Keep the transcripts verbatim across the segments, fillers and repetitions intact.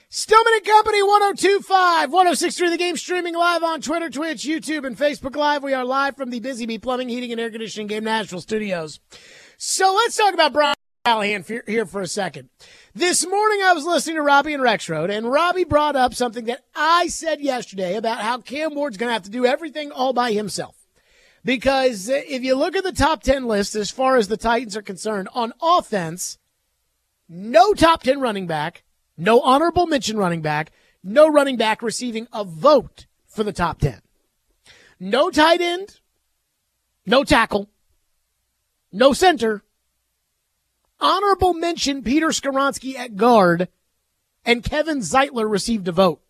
Stillman and Company, one oh two point five, one oh six point three The Game, streaming live on Twitter, Twitch, YouTube, and Facebook Live. We are live from the Busy Bee Plumbing, Heating, and Air Conditioning Game Nashville studios. So let's talk about Brian Callahan here for a second. This morning I was listening to Robbie and Rexroad, and Robbie brought up something that I said yesterday about how Cam Ward's going to have to do everything all by himself. Because if you look at the top ten list as far as the Titans are concerned, on offense, no top ten running back, no honorable mention running back, no running back receiving a vote for the top ten. No tight end, no tackle, no center. Honorable mention Peter Skoronski at guard, and Kevin Zeitler received a vote.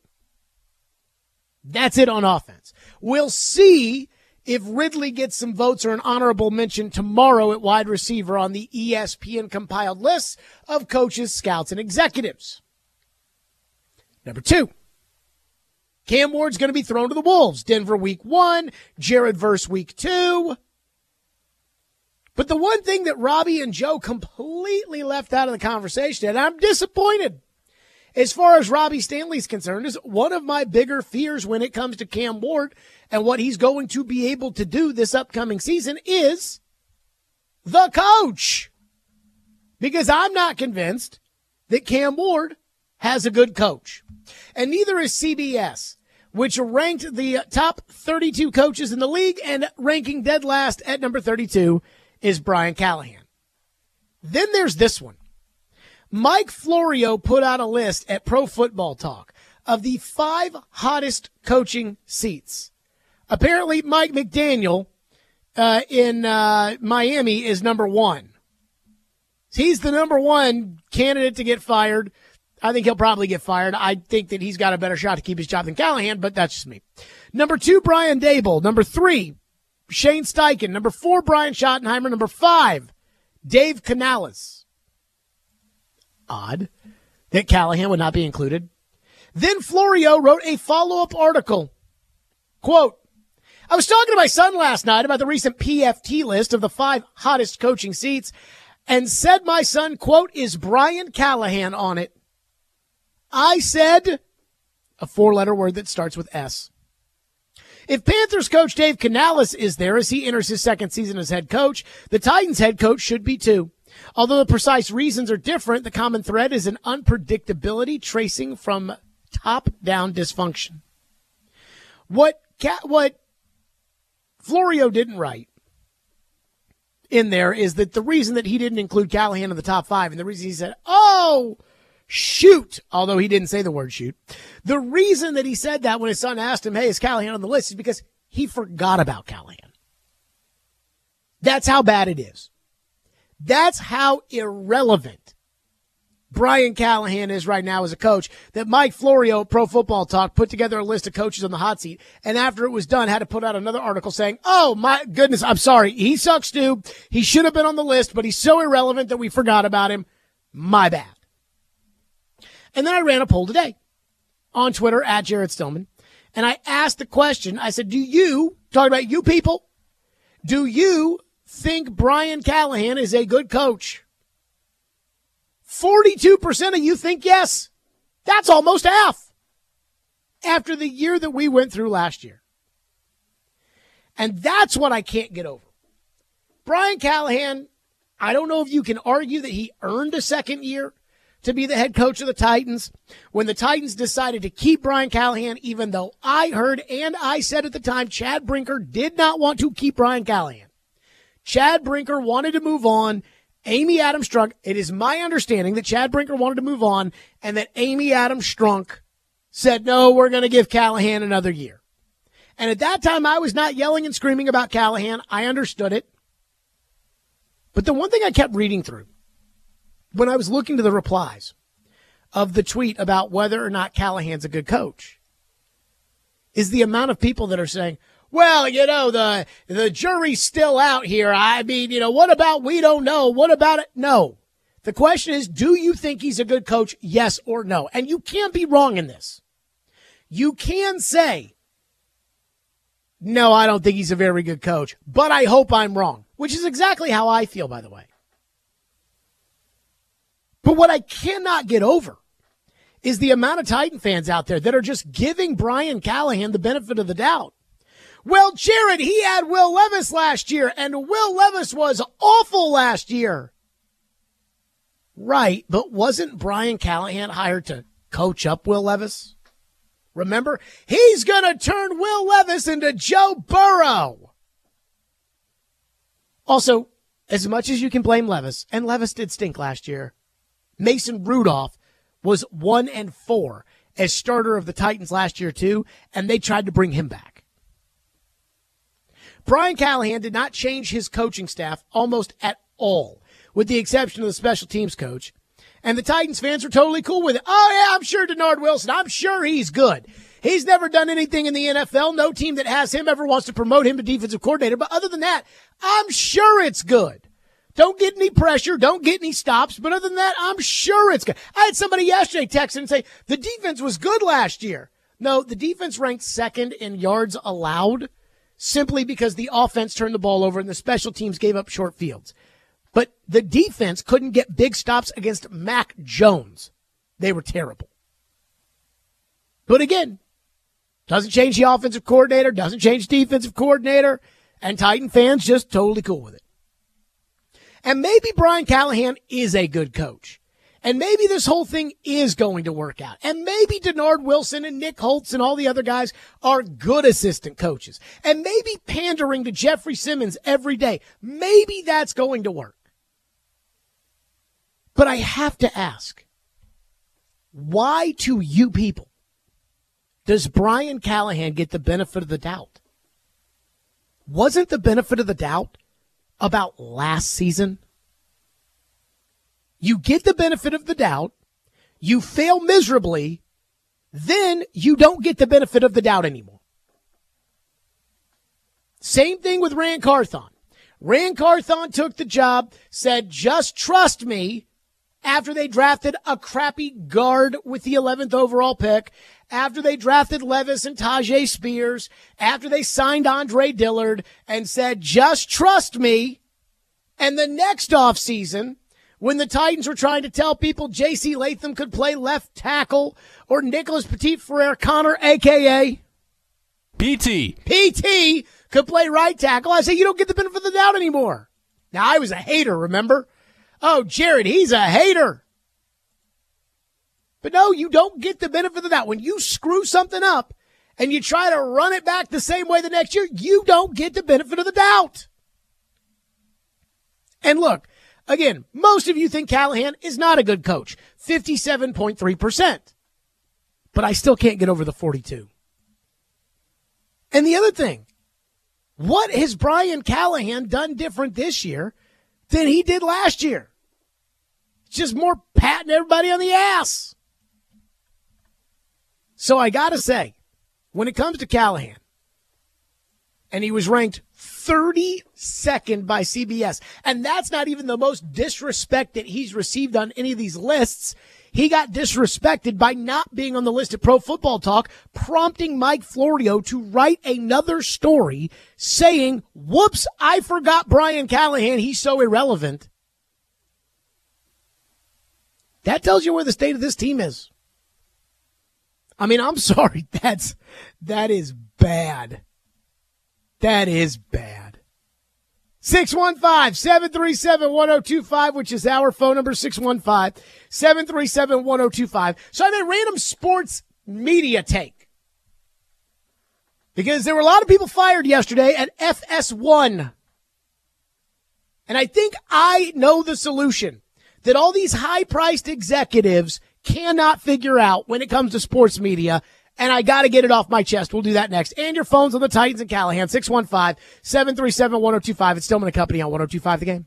That's it on offense. We'll see if Ridley gets some votes or an honorable mention tomorrow at wide receiver on the E S P N compiled lists of coaches, scouts, and executives. Number two, Cam Ward's going to be thrown to the Wolves. Denver week one, Jared Verse week two. But the one thing that Robbie and Joe completely left out of the conversation, and I'm disappointed, as far as Robbie Stanley's concerned, is one of my bigger fears when it comes to Cam Ward and what he's going to be able to do this upcoming season is the coach. Because I'm not convinced that Cam Ward has a good coach. And neither is C B S, which ranked the top thirty-two coaches in the league, and ranking dead last at number thirty-two is Brian Callahan. Then there's this one. Mike Florio put out a list at Pro Football Talk of the five hottest coaching seats. Apparently, Mike McDaniel uh, in uh, Miami is number one. He's the number one candidate to get fired. I think he'll probably get fired. I think that he's got a better shot to keep his job than Callahan, but that's just me. Number two, Brian Dable. Number three, Shane Steichen. Number four, Brian Schottenheimer. Number five, Dave Canales. Odd that Callahan would not be included. Then Florio wrote a follow-up article. Quote, I was talking to my son last night about the recent P F T list of the five hottest coaching seats and said my son, quote, is Brian Callahan on it? I said a four-letter word that starts with S. If Panthers coach Dave Canales is there as he enters his second season as head coach, the Titans head coach should be too. Although the precise reasons are different, the common thread is an unpredictability tracing from top-down dysfunction. What what Florio didn't write in there is that the reason that he didn't include Callahan in the top five, and the reason he said, oh, shoot, although he didn't say the word shoot, the reason that he said that when his son asked him, hey, is Callahan on the list, is because he forgot about Callahan. That's how bad it is. That's how irrelevant Brian Callahan is right now as a coach, that Mike Florio, Pro Football Talk, put together a list of coaches on the hot seat, and after it was done, had to put out another article saying, oh, my goodness, I'm sorry, he sucks too. He should have been on the list, but he's so irrelevant that we forgot about him. My bad. And then I ran a poll today on Twitter at Jared Stillman, and I asked the question, I said, do you, talking about you people, do you think Brian Callahan is a good coach? forty-two percent of you think yes. That's almost half after the year that we went through last year. And that's what I can't get over. Brian Callahan, I don't know if you can argue that he earned a second year to be the head coach of the Titans when the Titans decided to keep Brian Callahan, even though I heard and I said at the time Chad Brinker did not want to keep Brian Callahan. Chad Brinker wanted to move on. Amy Adams Strunk, it is my understanding that Chad Brinker wanted to move on and that Amy Adams Strunk said, no, we're going to give Callahan another year. And at that time, I was not yelling and screaming about Callahan. I understood it. But the one thing I kept reading through when I was looking to the replies of the tweet about whether or not Callahan's a good coach is the amount of people that are saying, well, you know, the the jury's still out here. I mean, you know, what about we don't know? What about it? No. The question is, do you think he's a good coach? Yes or no? And you can't be wrong in this. You can say, no, I don't think he's a very good coach, but I hope I'm wrong, which is exactly how I feel, by the way. But what I cannot get over is the amount of Titan fans out there that are just giving Brian Callahan the benefit of the doubt. Well, Jared, he had Will Levis last year, and Will Levis was awful last year. Right, but wasn't Brian Callahan hired to coach up Will Levis? Remember, he's going to turn Will Levis into Joe Burrow. Also, as much as you can blame Levis, and Levis did stink last year, Mason Rudolph was one and four as starter of the Titans last year too, and they tried to bring him back. Brian Callahan did not change his coaching staff almost at all, with the exception of the special teams coach. And the Titans fans are totally cool with it. Oh, yeah, I'm sure Denard Wilson, I'm sure he's good. He's never done anything in the N F L. No team that has him ever wants to promote him to defensive coordinator. But other than that, I'm sure it's good. Don't get any pressure. Don't get any stops. But other than that, I'm sure it's good. I had somebody yesterday text and say, the defense was good last year. No, the defense ranked second in yards allowed simply because the offense turned the ball over and the special teams gave up short fields. But the defense couldn't get big stops against Mac Jones. They were terrible. But again, doesn't change the offensive coordinator, doesn't change the defensive coordinator, and Titan fans just totally cool with it. And maybe Brian Callahan is a good coach. And maybe this whole thing is going to work out. And maybe Denard Wilson and Nick Holtz and all the other guys are good assistant coaches. And maybe pandering to Jeffrey Simmons every day, maybe that's going to work. But I have to ask, why to you people does Brian Callahan get the benefit of the doubt? Wasn't the benefit of the doubt about last season? You get the benefit of the doubt, you fail miserably, then you don't get the benefit of the doubt anymore. Same thing with Rand Carthon. Rand Carthon took the job, said, just trust me, after they drafted a crappy guard with the eleventh overall pick, after they drafted Levis and Tajay Spears, after they signed Andre Dillard, and said, just trust me. And the next offseason, when the Titans were trying to tell people J C Latham could play left tackle or Nicholas Petit-Frere Connor, a k a. P T. P T could play right tackle, I say you don't get the benefit of the doubt anymore. Now, I was a hater, remember? Oh, Jared, he's a hater. But no, you don't get the benefit of that. When you screw something up and you try to run it back the same way the next year, you don't get the benefit of the doubt. And look, again, most of you think Callahan is not a good coach, fifty-seven point three percent. But I still can't get over the forty-two. And the other thing, what has Brian Callahan done different this year than he did last year? It's just more patting everybody on the ass. So I got to say, when it comes to Callahan, and he was ranked thirty-second by C B S, and that's not even the most disrespect that he's received on any of these lists. He got disrespected by not being on the list at Pro Football Talk, prompting Mike Florio to write another story saying, whoops, I forgot Brian Callahan. He's so irrelevant. That tells you where the state of this team is. I mean, I'm sorry. That's, that is bad. That is bad. six one five, seven three seven, one oh two five, which is our phone number, six one five, seven three seven, one oh two five. So I have a random sports media take. Because there were a lot of people fired yesterday at F S one. And I think I know the solution that all these high-priced executives cannot figure out when it comes to sports media. And I got to get it off my chest. We'll do that next. And your phones on the Titans and Callahan, six one five, seven three seven, one oh two five. It's Stillman and Company on one oh two five The Game.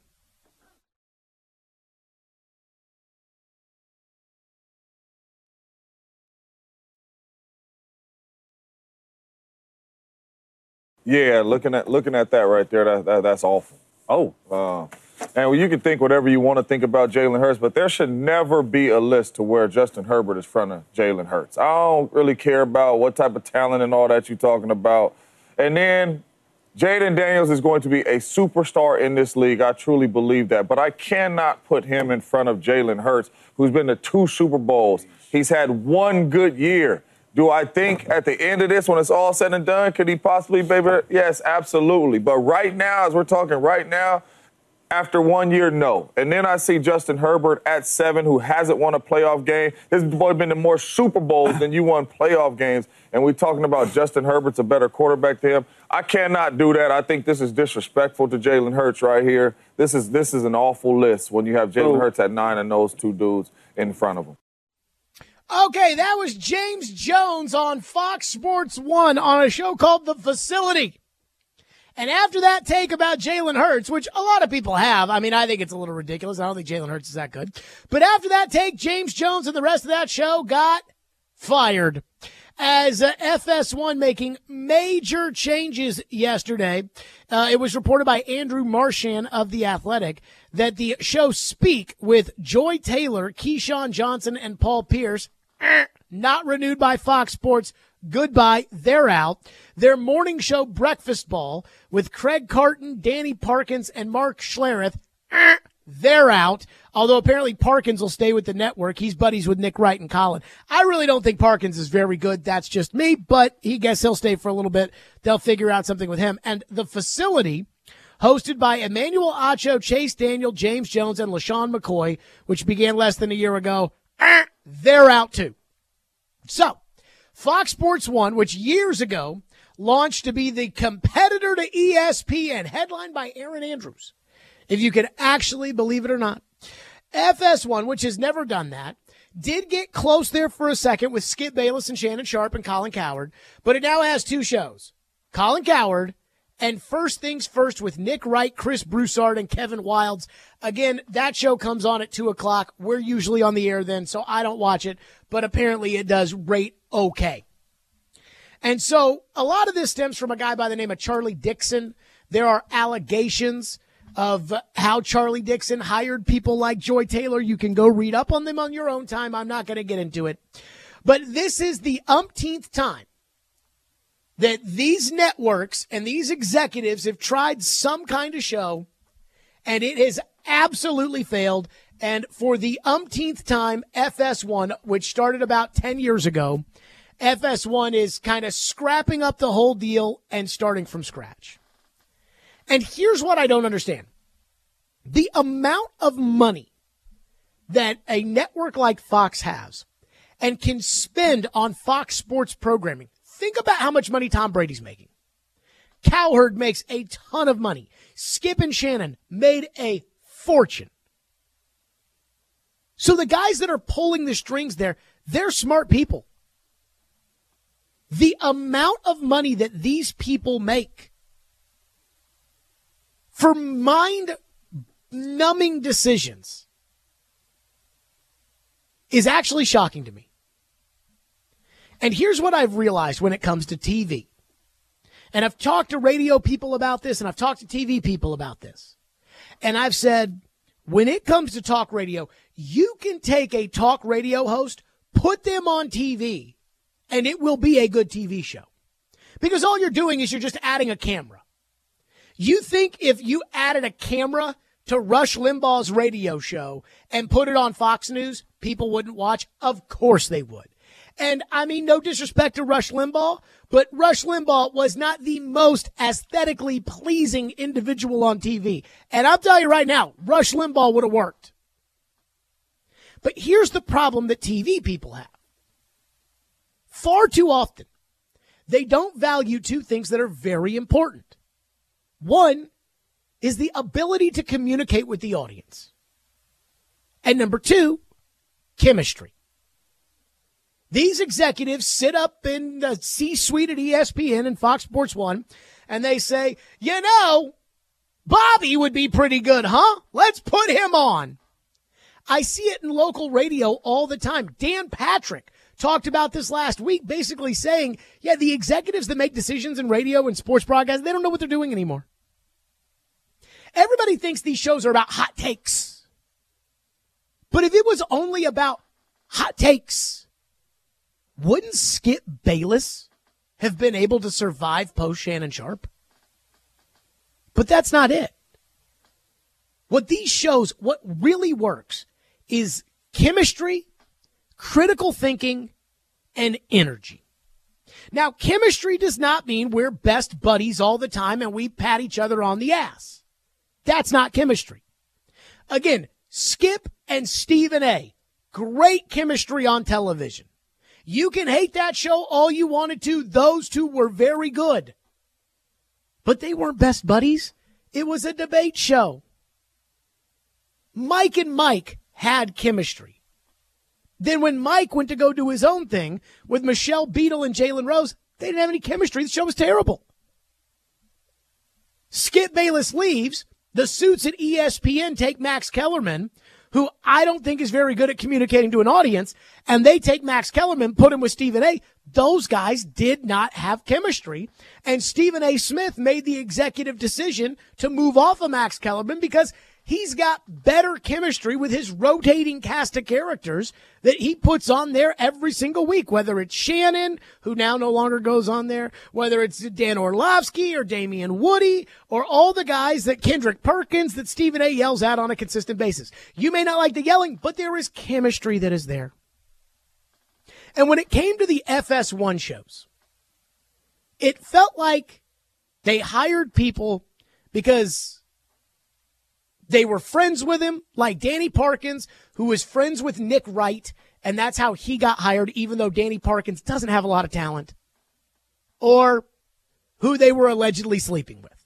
Yeah, looking at looking at that right there, that, that that's awful. Oh, uh, and you can think whatever you want to think about Jalen Hurts, but there should never be a list to where Justin Herbert is in front of Jalen Hurts. I don't really care about what type of talent and all that you're talking about. And then Jaden Daniels is going to be a superstar in this league. I truly believe that. But I cannot put him in front of Jalen Hurts, who's been to two Super Bowls. He's had one good year. Do I think at the end of this, when it's all said and done, could he possibly be better? Yes, absolutely. But right now, as we're talking right now, after one year, no. And then I see Justin Herbert at seven, who hasn't won a playoff game. This boy been to more Super Bowls than you won playoff games. And we're talking about Justin Herbert's a better quarterback to him. I cannot do that. I think this is disrespectful to Jalen Hurts right here. This is this is an awful list when you have Jalen Hurts at nine and those two dudes in front of him. Okay, that was James Jones on Fox Sports one on a show called The Facility. And after that take about Jalen Hurts, which a lot of people have, I mean, I think it's a little ridiculous. I don't think Jalen Hurts is that good. But after that take, James Jones and the rest of that show got fired. As uh, F S one making major changes yesterday, uh, it was reported by Andrew Marchand of The Athletic that the show Speak with Joy Taylor, Keyshawn Johnson, and Paul Pierce, eh, not renewed by Fox Sports. Goodbye. They're out. Their morning show Breakfast Ball with Craig Carton, Danny Parkins, and Mark Schlereth, eh, they're out. Although apparently Parkins will stay with the network. He's buddies with Nick Wright and Colin. I really don't think Parkins is very good. That's just me, but he guess he'll stay for a little bit. They'll figure out something with him. And The Facility, hosted by Emmanuel Acho, Chase Daniel, James Jones, and LaShawn McCoy, which began less than a year ago, eh, they're out too. So, Fox Sports one, which years ago launched to be the competitor to E S P N, headlined by Aaron Andrews, if you can actually believe it or not. F S one, which has never done that, did get close there for a second with Skip Bayless and Shannon Sharp and Colin Cowherd, but it now has two shows, Colin Cowherd and First Things First with Nick Wright, Chris Broussard, and Kevin Wildes. Again, that show comes on at two o'clock. We're usually on the air then, so I don't watch it, but apparently it does rate okay. And so a lot of this stems from a guy by the name of Charlie Dixon. There are allegations of how Charlie Dixon hired people like Joy Taylor. You can go read up on them on your own time. I'm not going to get into it. But this is the umpteenth time that these networks and these executives have tried some kind of show, and it has absolutely failed. And for the umpteenth time, F S one, which started about ten years ago, F S one is kind of scrapping up the whole deal and starting from scratch. And here's what I don't understand. The amount of money that a network like Fox has and can spend on Fox Sports programming. Think about how much money Tom Brady's making. Cowherd makes a ton of money. Skip and Shannon made a fortune. So the guys that are pulling the strings there, they're smart people. The amount of money that these people make for mind-numbing decisions is actually shocking to me. And here's what I've realized when it comes to T V. And I've talked to radio people about this, and I've talked to T V people about this. And I've said, when it comes to talk radio, you can take a talk radio host, put them on T V, and it will be a good T V show. Because all you're doing is you're just adding a camera. You think if you added a camera to Rush Limbaugh's radio show and put it on Fox News, people wouldn't watch? Of course they would. And I mean, no disrespect to Rush Limbaugh, but Rush Limbaugh was not the most aesthetically pleasing individual on T V. And I'll tell you right now, Rush Limbaugh would have worked. But here's the problem that T V people have. Far too often, they don't value two things that are very important. One is the ability to communicate with the audience. And number two, chemistry. These executives sit up in the C-suite at E S P N and Fox Sports one, and they say, you know, Bobby would be pretty good, huh? Let's put him on. I see it in local radio all the time. Dan Patrick talked about this last week, basically saying, yeah, the executives that make decisions in radio and sports broadcasts, they don't know what they're doing anymore. Everybody thinks these shows are about hot takes. But if it was only about hot takes, wouldn't Skip Bayless have been able to survive post Shannon Sharp? But that's not it. What these shows, what really works is chemistry, critical thinking, and energy. Now, chemistry does not mean we're best buddies all the time and we pat each other on the ass. That's not chemistry. Again, Skip and Stephen A., great chemistry on television. You can hate that show all you wanted to. Those two were very good. But they weren't best buddies. It was a debate show. Mike and Mike had chemistry. Then when Mike went to go do his own thing with Michelle Beadle and Jalen Rose, they didn't have any chemistry. The show was terrible. Skip Bayless leaves. The suits at E S P N take Max Kellerman, who I don't think is very good at communicating to an audience, and they take Max Kellerman, put him with Stephen A. Those guys did not have chemistry, and Stephen A. Smith made the executive decision to move off of Max Kellerman because he's got better chemistry with his rotating cast of characters that he puts on there every single week, whether it's Shannon, who now no longer goes on there, whether it's Dan Orlovsky or Damian Woody or all the guys that Kendrick Perkins that Stephen A. yells at on a consistent basis. You may not like the yelling, but there is chemistry that is there. And when it came to the F S one shows, it felt like they hired people because they were friends with him, like Danny Parkins, who was friends with Nick Wright, and that's how he got hired, even though Danny Parkins doesn't have a lot of talent. Or who they were allegedly sleeping with.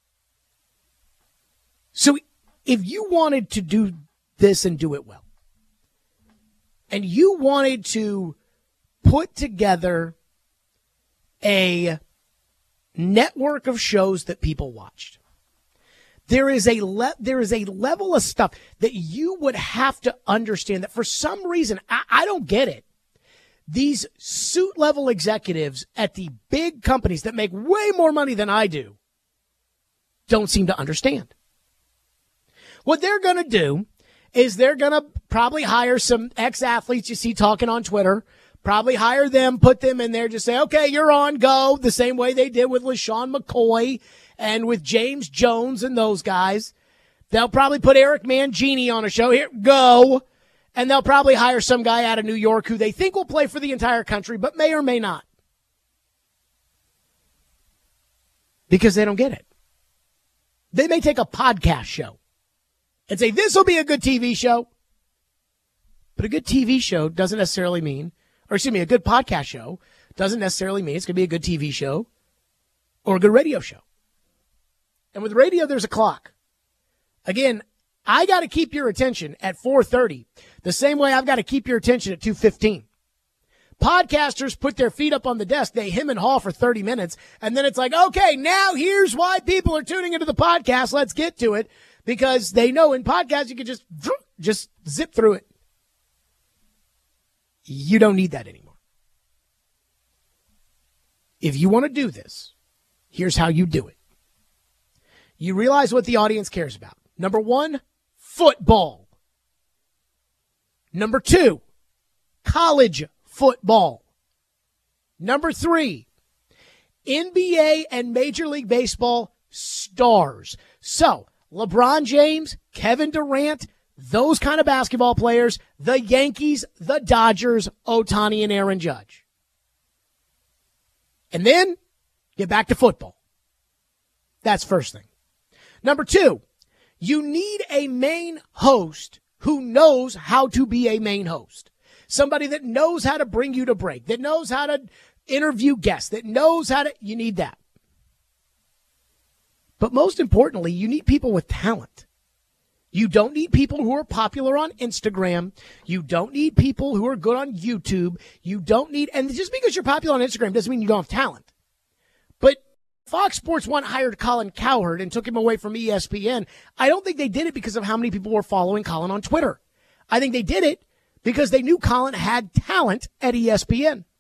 So if you wanted to do this and do it well, and you wanted to put together a network of shows that people watched, There is a le- there is a level of stuff that you would have to understand that for some reason, I, I don't get it. These suit level executives at the big companies that make way more money than I do don't seem to understand. What they're going to do is they're going to probably hire some ex-athletes you see talking on Twitter, probably hire them, put them in there, just say, okay, you're on, go, the same way they did with LaShawn McCoy and with James Jones and those guys. They'll probably put Eric Mangini on a show. Here, go. And they'll probably hire some guy out of New York who they think will play for the entire country, but may or may not. Because they don't get it. They may take a podcast show and say, this will be a good T V show. But a good T V show doesn't necessarily mean, or excuse me, a good podcast show doesn't necessarily mean it's going to be a good T V show or a good radio show. And with radio, there's a clock. Again, I got to keep your attention at four thirty, the same way I've got to keep your attention at two fifteen. Podcasters put their feet up on the desk, they hem and haw for thirty minutes, and then it's like, okay, now here's why people are tuning into the podcast. Let's get to it, because they know in podcasts you can just, just zip through it. You don't need that anymore. If you want to do this, here's how you do it. You realize what the audience cares about. Number one, football. Number two, college football. Number three, N B A and Major League Baseball stars. So, LeBron James, Kevin Durant, those kind of basketball players, the Yankees, the Dodgers, Ohtani and Aaron Judge. And then, get back to football. That's first thing. Number two, you need a main host who knows how to be a main host. Somebody that knows how to bring you to break, that knows how to interview guests, that knows how to, you need that. But most importantly, you need people with talent. You don't need people who are popular on Instagram. You don't need people who are good on YouTube. You don't need, and just because you're popular on Instagram doesn't mean you don't have talent. But Fox Sports one hired Colin Cowherd and took him away from E S P N. I don't think they did it because of how many people were following Colin on Twitter. I think they did it because they knew Colin had talent at E S P N.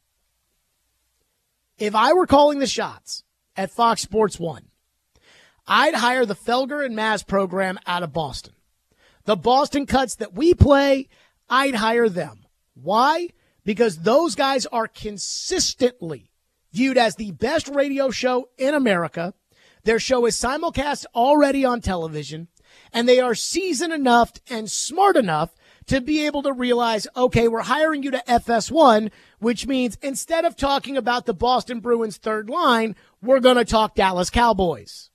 If I were calling the shots at Fox Sports one, I'd hire the Felger and Maz program out of Boston. The Boston cuts that we play, I'd hire them. Why? Because those guys are consistently viewed as the best radio show in America. Their show is simulcast already on television, and they are seasoned enough and smart enough to be able to realize, okay, we're hiring you to F S one, which means instead of talking about the Boston Bruins third line, we're going to talk Dallas Cowboys.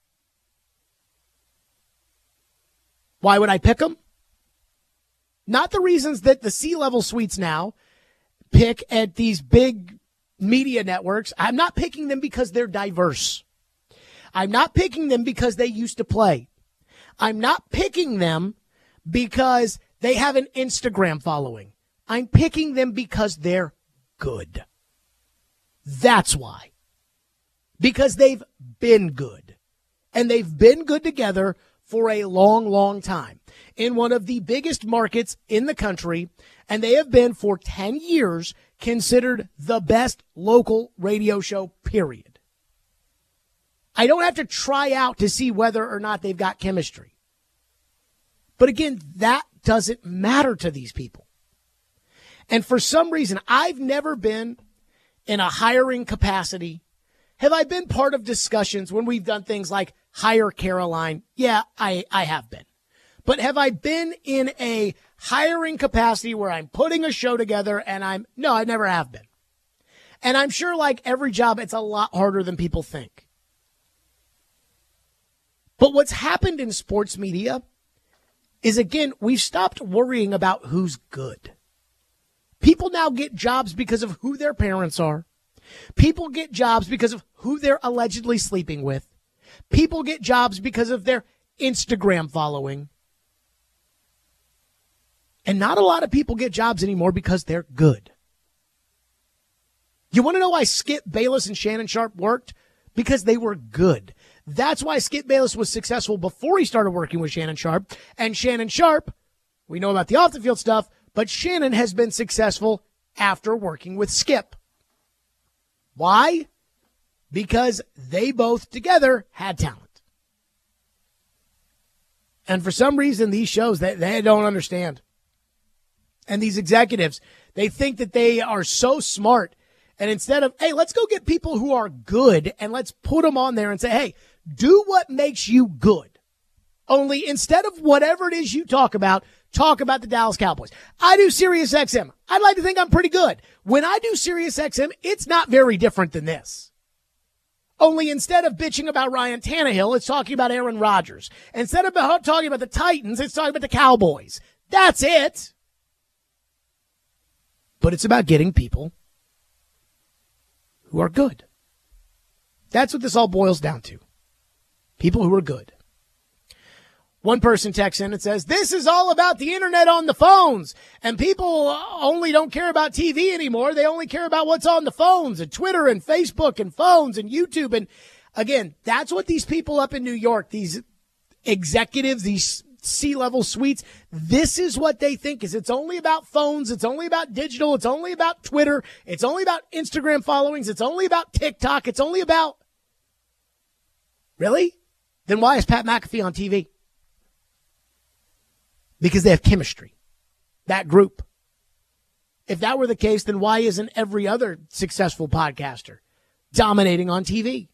Why would I pick them? Not the reasons that the C-level suites now pick at these big media networks. I'm not picking them because they're diverse. I'm not picking them because they used to play. I'm not picking them because they have an Instagram following. I'm picking them because they're good. That's why. Because they've been good. And they've been good together for a long, long time in one of the biggest markets in the country. And they have been for ten years considered the best local radio show, period. I don't have to try out to see whether or not they've got chemistry. But again, that doesn't matter to these people. And for some reason, I've never been in a hiring capacity. Have I been part of discussions when we've done things like hire Caroline? Yeah, I, I have been. But have I been in a hiring capacity where I'm putting a show together and I'm, no, I never have been. And I'm sure like every job, it's a lot harder than people think. But what's happened in sports media is, again, we've stopped worrying about who's good. People now get jobs because of who their parents are. People get jobs because of who they're allegedly sleeping with. People get jobs because of their Instagram following. And not a lot of people get jobs anymore because they're good. You want to know why Skip Bayless and Shannon Sharpe worked? Because they were good. That's why Skip Bayless was successful before he started working with Shannon Sharpe. And Shannon Sharpe, we know about the off-the-field stuff, but Shannon has been successful after working with Skip. Why? Because they both together had talent. And for some reason, these shows, they, they don't understand. And these executives, they think that they are so smart. And instead of, hey, let's go get people who are good and let's put them on there and say, hey, do what makes you good. Only instead of whatever it is you talk about, talk about the Dallas Cowboys. I do Sirius X M. I'd like to think I'm pretty good. When I do Sirius X M, it's not very different than this. Only instead of bitching about Ryan Tannehill, it's talking about Aaron Rodgers. Instead of talking about the Titans, it's talking about the Cowboys. That's it. But it's about getting people who are good. That's what this all boils down to. People who are good. One person texts in and says, this is all about the internet on the phones. And people only don't care about T V anymore. They only care about what's on the phones and Twitter and Facebook and phones and YouTube. And again, that's what these people up in New York, these executives, these C-level suites, this is what they think is it's only about phones. It's only about digital. It's only about Twitter. It's only about Instagram followings. It's only about TikTok. It's only about, really? Then why is Pat McAfee on T V? Because they have chemistry. That group. If that were the case, then why isn't every other successful podcaster dominating on T V?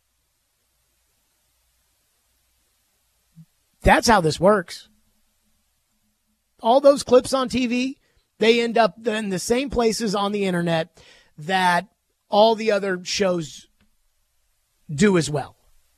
That's how this works. All those clips on T V, they end up in the same places on the internet that all the other shows do as well.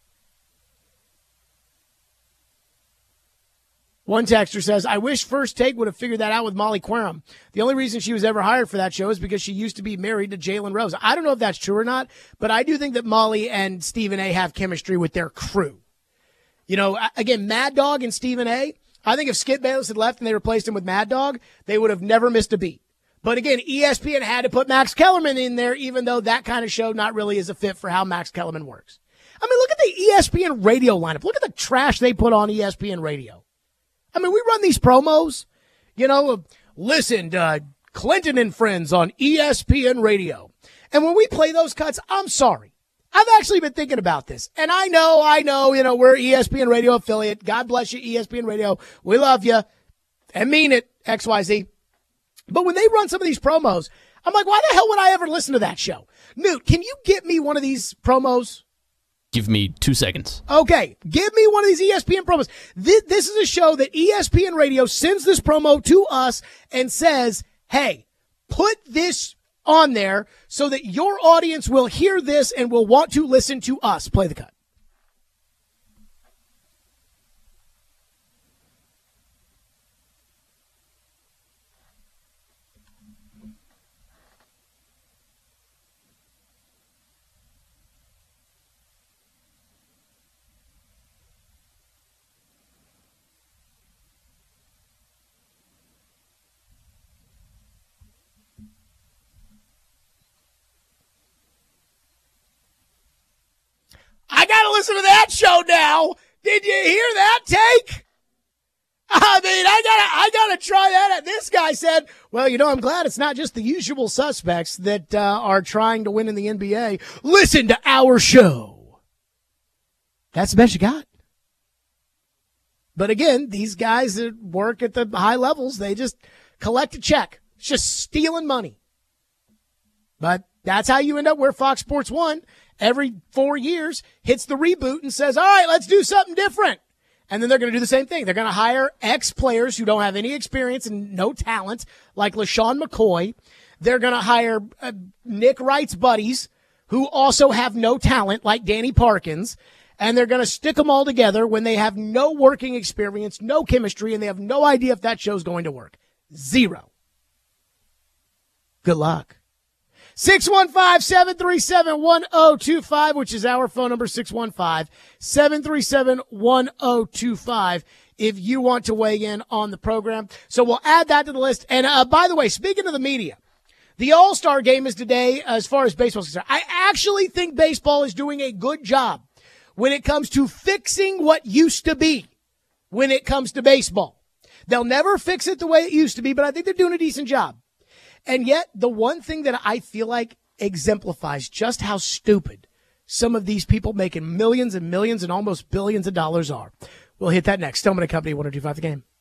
One texter says, I wish First Take would have figured that out with Molly Querim. The only reason she was ever hired for that show is because she used to be married to Jalen Rose. I don't know if that's true or not, but I do think that Molly and Stephen A. have chemistry with their crew. You know, again, Mad Dog and Stephen A., I think if Skip Bayless had left and they replaced him with Mad Dog, they would have never missed a beat. But again, E S P N had to put Max Kellerman in there, even though that kind of show not really is a fit for how Max Kellerman works. I mean, look at the E S P N radio lineup. Look at the trash they put on E S P N radio. I mean, we run these promos, you know, listen to Clinton and Friends on E S P N radio. And when we play those cuts, I'm sorry. I've actually been thinking about this. And I know, I know, you know, we're E S P N radio affiliate. God bless you, E S P N radio. We love you and mean it, X Y Z. But when they run some of these promos, I'm like, why the hell would I ever listen to that show? Newt, can you get me one of these promos? Give me two seconds. Okay, give me one of these E S P N promos. This, this is a show that E S P N Radio sends this promo to us and says, hey, put this on there so that your audience will hear this and will want to listen to us. Play the cut. I got to listen to that show now. Did you hear that take? I mean, I got to I gotta try that. This guy said, well, you know, I'm glad it's not just the usual suspects that uh, are trying to win in the N B A. Listen to our show. That's the best you got. But again, these guys that work at the high levels, they just collect a check. It's just stealing money. But that's how you end up where Fox Sports One every four years hits the reboot and says, all right, let's do something different. And then they're going to do the same thing. They're going to hire ex-players who don't have any experience and no talent, like LaShawn McCoy. They're going to hire uh, Nick Wright's buddies who also have no talent, like Danny Parkins. And they're going to stick them all together when they have no working experience, no chemistry, and they have no idea if that show's going to work. Zero. Good luck. six one five, seven three seven, one oh two five, which is our phone number, six one five, seven three seven, one oh two five, if you want to weigh in on the program. So we'll add that to the list. And uh, by the way, speaking of the media, the All-Star game is today as far as baseball is concerned. I actually think baseball is doing a good job when it comes to fixing what used to be when it comes to baseball. They'll never fix it the way it used to be, but I think they're doing a decent job. And yet, the one thing that I feel like exemplifies just how stupid some of these people making millions and millions and almost billions of dollars are. We'll hit that next. Stillman and Company, one oh two five The Game.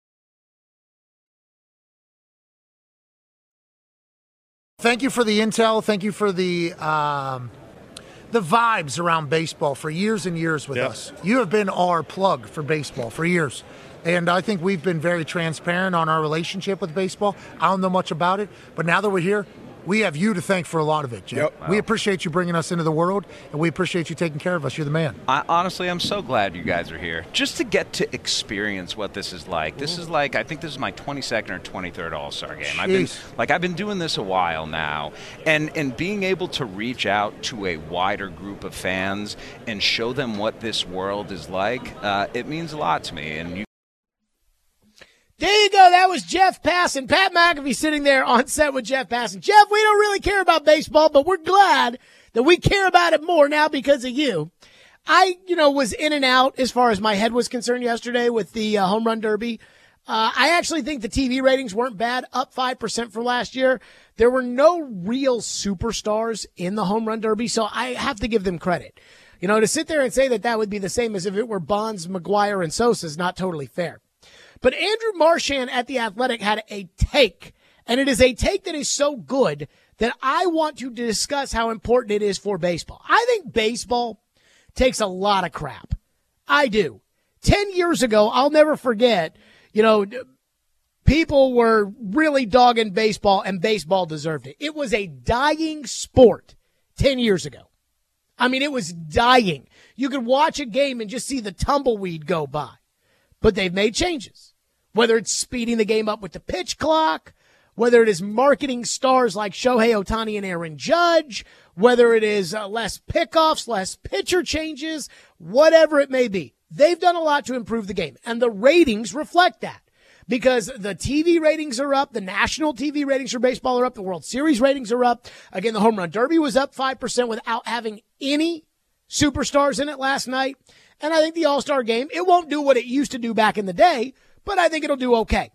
Thank you for the intel. Thank you for the um, the vibes around baseball for years and years with Yep. us. You have been our plug for baseball for years. And I think we've been very transparent on our relationship with baseball. I don't know much about it, but now that we're here, we have you to thank for a lot of it, Jim. Yep. We appreciate you bringing us into the world, and we appreciate you taking care of us. You're the man. I, honestly, I'm so glad you guys are here. Just to get to experience what this is like. This is like, I think this is my twenty-second or twenty-third All-Star game. I've been Jeez. like I've been doing this a while now, and and being able to reach out to a wider group of fans and show them what this world is like, uh, it means a lot to me. And you. There you go. That was Jeff Passan. Pat McAfee sitting there on set with Jeff Passan. Jeff, we don't really care about baseball, but we're glad that we care about it more now because of you. I, you know, was in and out as far as my head was concerned yesterday with the uh, home run derby. Uh, I actually think the T V ratings weren't bad, up five percent from last year. There were no real superstars in the home run derby, so I have to give them credit. You know, to sit there and say that that would be the same as if it were Bonds, McGuire, and Sosa is not totally fair. But Andrew Marchand at The Athletic had a take, and it is a take that is so good that I want to discuss how important it is for baseball. I think baseball takes a lot of crap. I do. Ten years ago, I'll never forget, you know, people were really dogging baseball, and baseball deserved it. It was a dying sport ten years ago. I mean, it was dying. You could watch a game and just see the tumbleweed go by. But they've made changes, whether it's speeding the game up with the pitch clock, whether it is marketing stars like Shohei Ohtani and Aaron Judge, whether it is uh, less pickoffs, less pitcher changes, whatever it may be. They've done a lot to improve the game, and the ratings reflect that because the T V ratings are up, the national T V ratings for baseball are up, the World Series ratings are up. Again, the Home Run Derby was up five percent without having any superstars in it last night. And I think the All-Star game, it won't do what it used to do back in the day, but I think it'll do okay.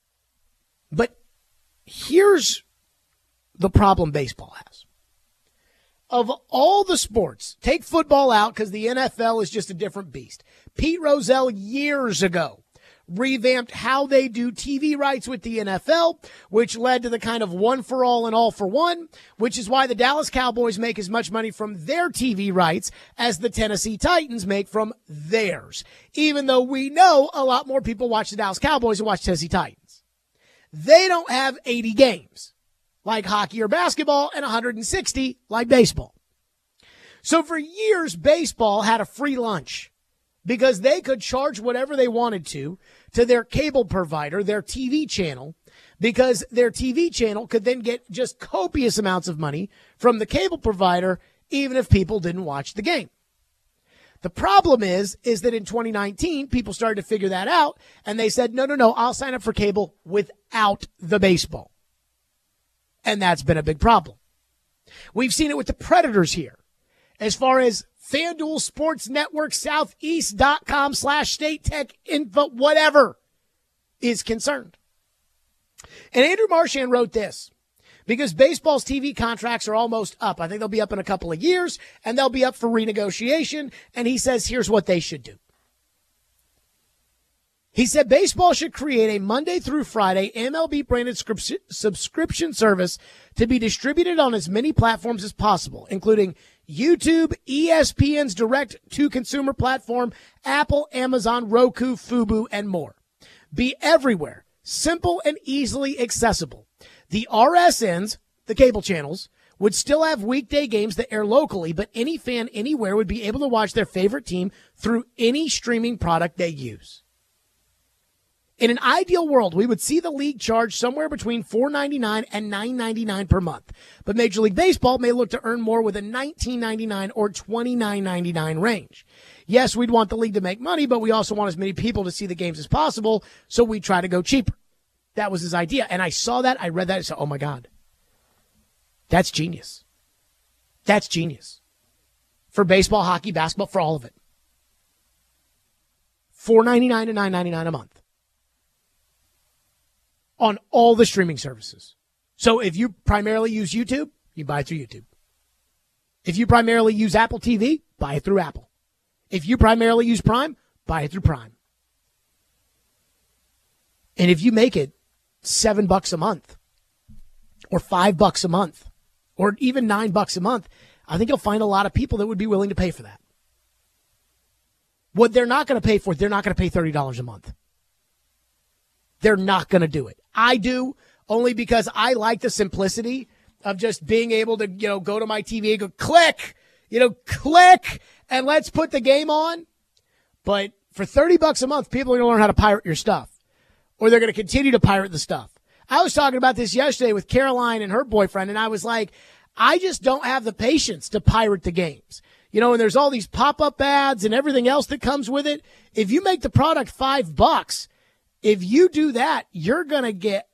But here's the problem baseball has. Of all the sports, take football out because the N F L is just a different beast. Pete Rozelle years ago revamped how they do T V rights with the N F L, which led to the kind of one for all and all for one, which is why the Dallas Cowboys make as much money from their T V rights as the Tennessee Titans make from theirs, even though we know a lot more people watch the Dallas Cowboys than watch Tennessee Titans. They don't have eighty games like hockey or basketball and one hundred sixty like baseball. So for years, baseball had a free lunch because they could charge whatever they wanted to to their cable provider, their T V channel, because their T V channel could then get just copious amounts of money from the cable provider, even if people didn't watch the game. The problem is, is that in twenty nineteen, people started to figure that out, and they said, no, no, no, I'll sign up for cable without the baseball. And that's been a big problem. We've seen it with the Predators here. As far as FanDuel Sports Network Southeast.com slash State Tech info, whatever is concerned. And Andrew Marchand wrote this because baseball's T V contracts are almost up. I think they'll be up in a couple of years and they'll be up for renegotiation. And he says, here's what they should do. He said baseball should create a Monday through Friday M L B branded subscription service to be distributed on as many platforms as possible, including YouTube, E S P N's direct-to-consumer platform, Apple, Amazon, Roku, Fubo, and more. Be everywhere, simple and easily accessible. The R S Ns, the cable channels, would still have weekday games that air locally, but any fan anywhere would be able to watch their favorite team through any streaming product they use. In an ideal world, we would see the league charge somewhere between four ninety-nine and nine ninety-nine per month. But Major League Baseball may look to earn more with a nineteen ninety-nine or twenty-nine ninety-nine range. Yes, we'd want the league to make money, but we also want as many people to see the games as possible, so we try to go cheaper. That was his idea. And I saw that, I read that, and said, oh my God. That's genius. That's genius. For baseball, hockey, basketball, for all of it. four ninety-nine to nine ninety-nine a month. On all the streaming services. So if you primarily use YouTube, you buy it through YouTube. If you primarily use Apple T V, buy it through Apple. If you primarily use Prime, buy it through Prime. And if you make it seven bucks a month, or five bucks a month, or even nine bucks a month, I think you'll find a lot of people that would be willing to pay for that. What they're not going to pay for, they're not going to pay thirty dollars a month. They're not going to do it. I do, only because I like the simplicity of just being able to, you know, go to my T V and go click, you know, click, and let's put the game on. But for thirty bucks a month, people are going to learn how to pirate your stuff, or they're going to continue to pirate the stuff. I was talking about this yesterday with Caroline and her boyfriend, and I was like, I just don't have the patience to pirate the games. You know, and there's all these pop-up ads and everything else that comes with it. If you make the product five bucks, if you do that, you're going to get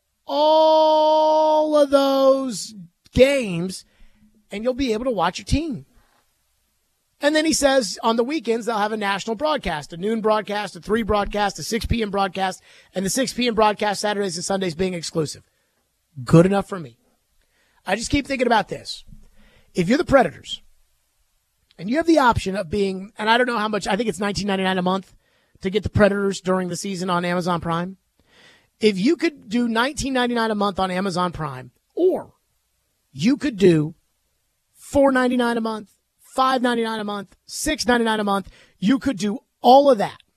all of those games and you'll be able to watch your team. And then he says on the weekends, they'll have a national broadcast, a noon broadcast, a three broadcast, a six p.m. broadcast, and the six p.m. broadcast Saturdays and Sundays being exclusive. Good enough for me. I just keep thinking about this. If you're the Predators and you have the option of being, and I don't know how much, I think it's nineteen ninety-nine a month to get the Predators during the season on Amazon Prime. If you could do nineteen ninety-nine a month on Amazon Prime, or you could do four ninety-nine a month, five ninety-nine a month, six ninety-nine a month, you could do all of that.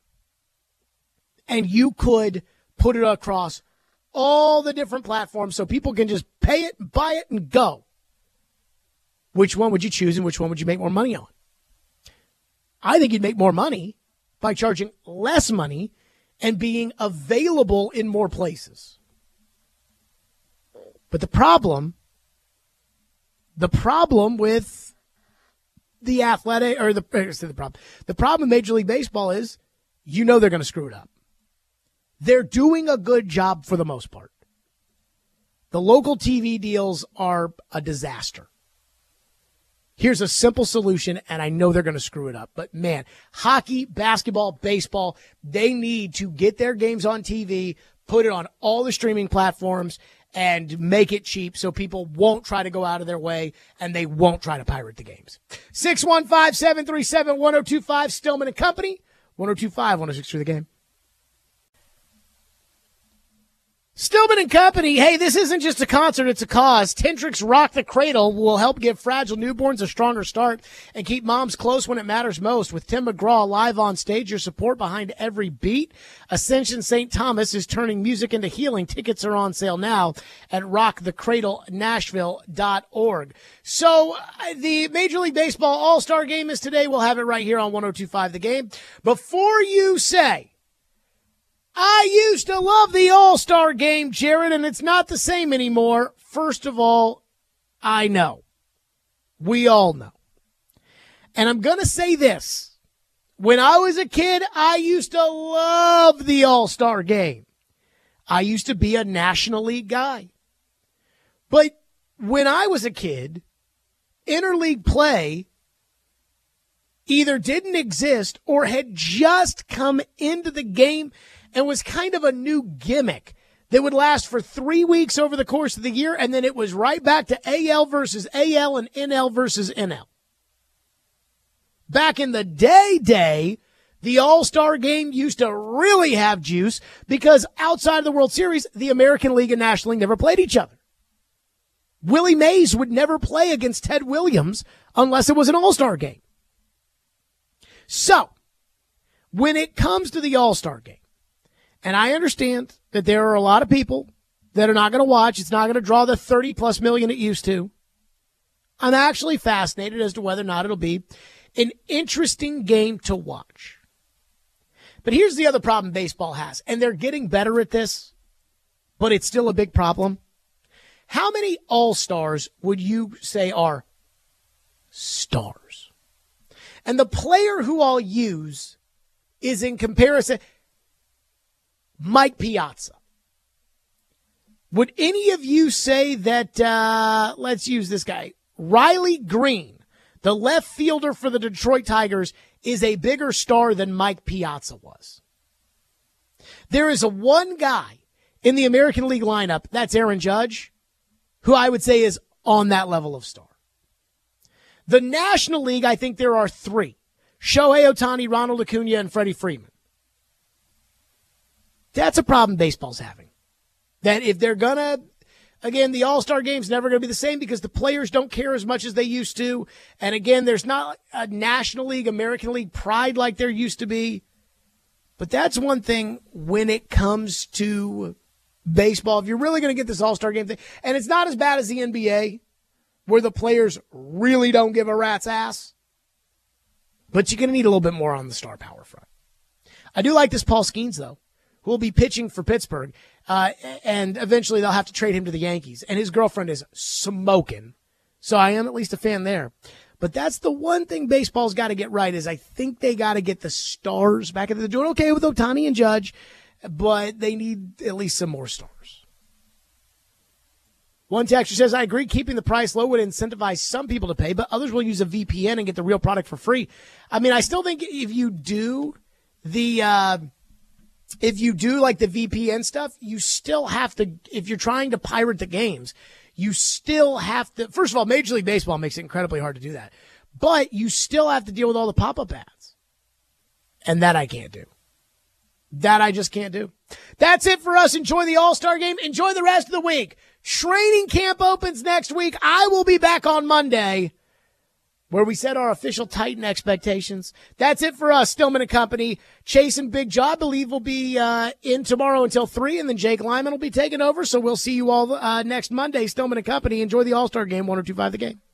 And you could put it across all the different platforms so people can just pay it, buy it, and go. Which one would you choose and which one would you make more money on? I think you'd make more money by charging less money and being available in more places. But the problem, the problem with the athletic, or the, the problem, the problem with Major League Baseball is, you know they're going to screw it up. They're doing a good job for the most part. The local T V deals are a disaster. Here's a simple solution, and I know they're going to screw it up. But, man, hockey, basketball, baseball, they need to get their games on T V, put it on all the streaming platforms, and make it cheap so people won't try to go out of their way and they won't try to pirate the games. six one five, seven three seven, one oh two five, Stillman and Company, one oh two five, one oh six three The Game. Stillman and Company. Hey, this isn't just a concert, it's a cause. Tentrix Rock the Cradle will help give fragile newborns a stronger start and keep moms close when it matters most. With Tim McGraw live on stage, your support behind every beat. Ascension Saint Thomas is turning music into healing. Tickets are on sale now at rock the cradle nashville dot org. So uh, the Major League Baseball All-Star Game is today. We'll have it right here on one oh two point five The Game. Before you say, I used to love the All-Star Game, Jared, and it's not the same anymore. First of all, I know. We all know. And I'm going to say this. When I was a kid, I used to love the All-Star Game. I used to be a National League guy. But when I was a kid, interleague play either didn't exist or had just come into the game and was kind of a new gimmick that would last for three weeks over the course of the year, and then it was right back to A L versus A L and N L versus N L. Back in the day, day, the All-Star Game used to really have juice because outside of the World Series, the American League and National League never played each other. Willie Mays would never play against Ted Williams unless it was an All-Star Game. So, when it comes to the All-Star Game, and I understand that there are a lot of people that are not going to watch. It's not going to draw the thirty plus million it used to. I'm actually fascinated as to whether or not it'll be an interesting game to watch. But here's the other problem baseball has, and they're getting better at this, but it's still a big problem. How many all-stars would you say are stars? And the player who I'll use is in comparison Mike Piazza. Would any of you say that, uh, let's use this guy, Riley Green, the left fielder for the Detroit Tigers, is a bigger star than Mike Piazza was? There is a one guy in the American League lineup, that's Aaron Judge, who I would say is on that level of star. The National League, I think there are three. Shohei Ohtani, Ronald Acuna, and Freddie Freeman. That's a problem baseball's having. That if they're going to, again, the All-Star Game's never going to be the same because the players don't care as much as they used to. And again, there's not a National League, American League pride like there used to be. But that's one thing when it comes to baseball. If you're really going to get this All-Star Game thing, and it's not as bad as the N B A, where the players really don't give a rat's ass, but you're going to need a little bit more on the star power front. I do like this Paul Skeens, though, who will be pitching for Pittsburgh, uh, and eventually they'll have to trade him to the Yankees. And his girlfriend is smoking, so I am at least a fan there. But that's the one thing baseball's got to get right is I think they got to get the stars back. They're doing okay with Ohtani and Judge, but they need at least some more stars. One texter says, I agree keeping the price low would incentivize some people to pay, but others will use a V P N and get the real product for free. I mean, I still think if you do the uh, – If you do like the V P N stuff, you still have to, if you're trying to pirate the games, you still have to, first of all, Major League Baseball makes it incredibly hard to do that, but you still have to deal with all the pop-up ads. And that I can't do. That I just can't do. That's it for us. Enjoy the All-Star Game. Enjoy the rest of the week. Training camp opens next week. I will be back on Monday, where we set our official Titan expectations. That's it for us, Stillman and Company. Chase and Big Jaw, I believe, will be uh, in tomorrow until three, and then Jake Lyman will be taking over. So we'll see you all uh, next Monday, Stillman and Company. Enjoy the All-Star Game, one oh two point five The Game.